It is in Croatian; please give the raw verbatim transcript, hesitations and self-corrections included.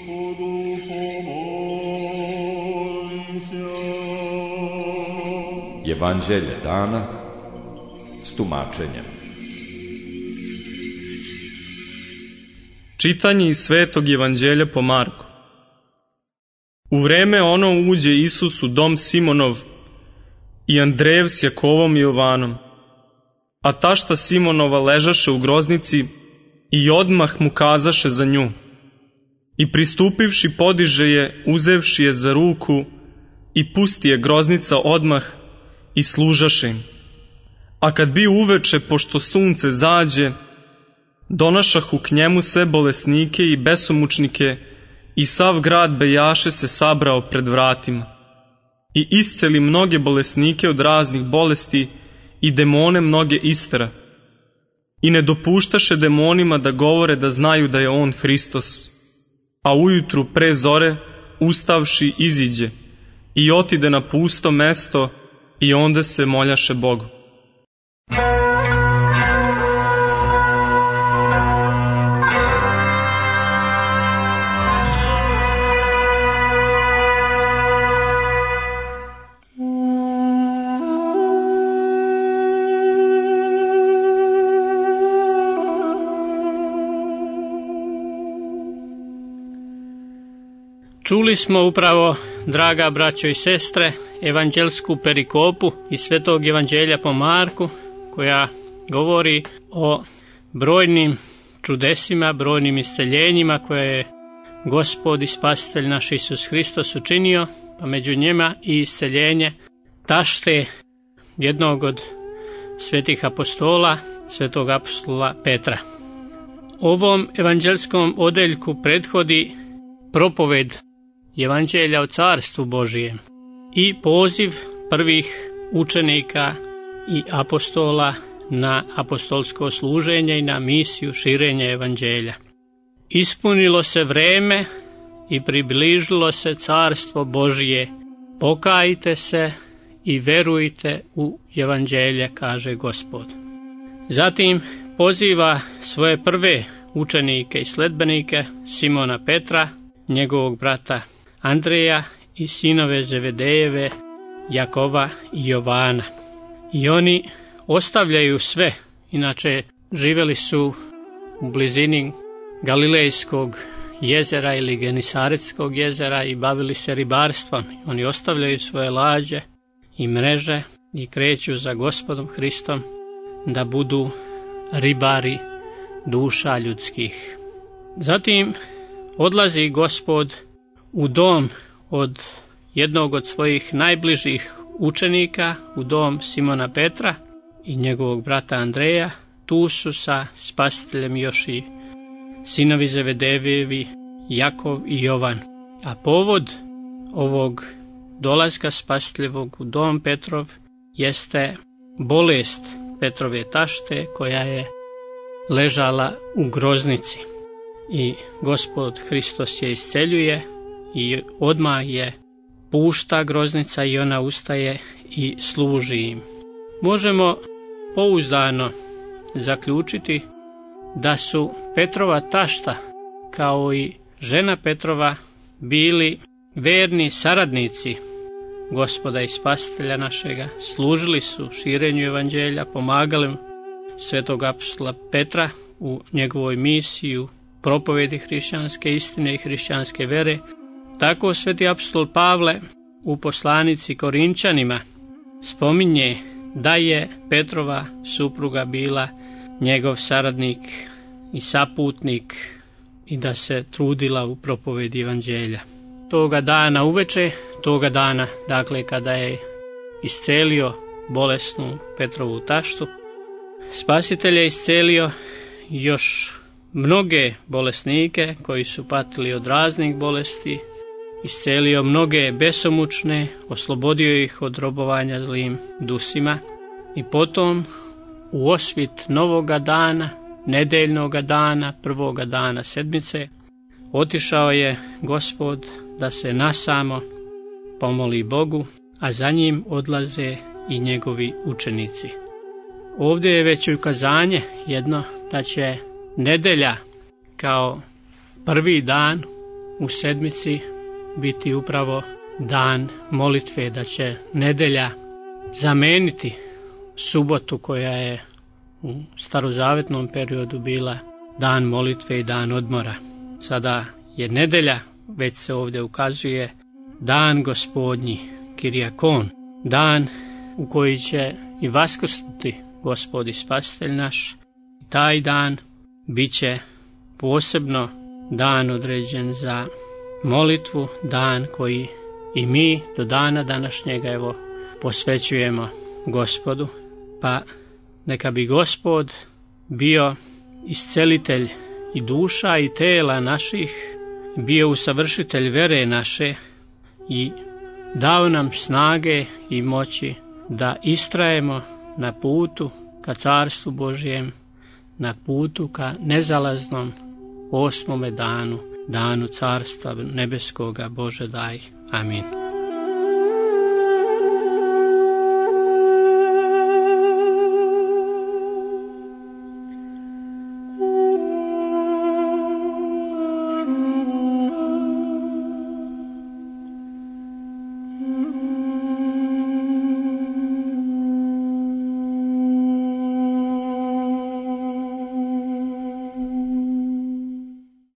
Evanđelje dana s tumačenjem. Čitanje iz Svetog Evanđelja po Marku. U vreme ono uđe Isus u dom Simonov i Andrejev s Jakovom i Jovanom. A tašta Simonova ležaše u groznici i odmah mu kazaše za nju. I pristupivši podiže je, uzevši je za ruku i pusti je groznica odmah i služaše im. A kad bi uveče, pošto sunce zađe, donašahu k njemu sve bolesnike i besomučnike i sav grad bejaše se sabrao pred vratima. I isceli mnoge bolesnike od raznih bolesti i demone mnoge istera. I ne dopuštaše demonima da govore da znaju da je on Hristos. A ujutru pre zore, ustavši, iziđe i otide na pusto mesto i onda se moljaše Bogu. Čuli smo upravo, draga braćo i sestre, evanđelsku perikopu iz Svetog Evanđelja po Marku, koja govori o brojnim čudesima, brojnim isceljenjima koje je Gospod i Spasitelj naš Isus Hristos učinio, pa među njima i isceljenje tašte jednog od svetih apostola, svetog apostola Petra. Ovom evanđelskom odeljku prethodi propoved Evanđelja o Carstvu Božijem i poziv prvih učenika i apostola na apostolsko služenje i na misiju širenja Evanđelja. Ispunilo se vreme i približilo se Carstvo Božije. Pokajte se i verujte u Evanđelje, kaže Gospod. Zatim poziva svoje prve učenike i sledbenike, Simona Petra, njegovog brata Andreja i sinove Zevedejeve, Jakova i Jovana. I oni ostavljaju sve, inače živjeli su u blizini Galilejskog jezera ili Genisaretskog jezera i bavili se ribarstvom. Oni ostavljaju svoje lađe i mreže i kreću za Gospodom Hristom da budu ribari duša ljudskih. Zatim odlazi Gospod u dom od jednog od svojih najbližih učenika, u dom Simona Petra i njegovog brata Andreja. Tu su sa Spasiteljem još i sinovi Zevedejevi, Jakov i Jovan. A povod ovog dolaska Spasiteljevog u dom Petrov jeste bolest Petrove tašte koja je ležala u groznici. I Gospod Hristos je isceljuje i odmah je pušta groznica i ona ustaje i služi im. Možemo pouzdano zaključiti da su Petrova tašta kao i žena Petrova bili verni saradnici Gospoda i Spasitelja našega, služili su širenju Evanđelja, pomagali svetog apostola Petra u njegovoj misiji, propovedi hrišćanske istine i hrišćanske vere. Tako sveti apostol Pavle u poslanici Korinčanima spominje da je Petrova supruga bila njegov saradnik i saputnik i da se trudila u propovedi Evanđelja. Toga dana uveče, toga dana, dakle kada je iscelio bolesnu Petrovu taštu, Spasitelj je iscelio još mnoge bolesnike koji su patili od raznih bolesti, iscelio mnoge besomučne, oslobodio ih od robovanja zlim dusima i potom u osvit novoga dana, nedeljnoga dana, prvoga dana sedmice, otišao je Gospod da se nasamo pomoli Bogu, a za njim odlaze i njegovi učenici. Ovdje je već ukazanje jedno da će nedelja kao prvi dan u sedmici biti upravo dan molitve, da će nedelja zameniti subotu koja je u starozavetnom periodu bila dan molitve i dan odmora. Sada je nedelja, već se ovdje ukazuje, dan Gospodnji, Kirijakon, dan u koji će i vaskrsnuti Gospod i Spasitelj naš. Taj dan bit će posebno dan određen za molitvu, dan koji i mi do dana današnjega evo posvećujemo Gospodu, pa neka bi Gospod bio iscelitelj i duša i tela naših, bio usavršitelj vere naše i dao nam snage i moći da istrajemo na putu ka Carstvu Božjem, na putu ka nezalaznom osmome danu, danu Carstva Nebeskoga. Bože daj. Amin.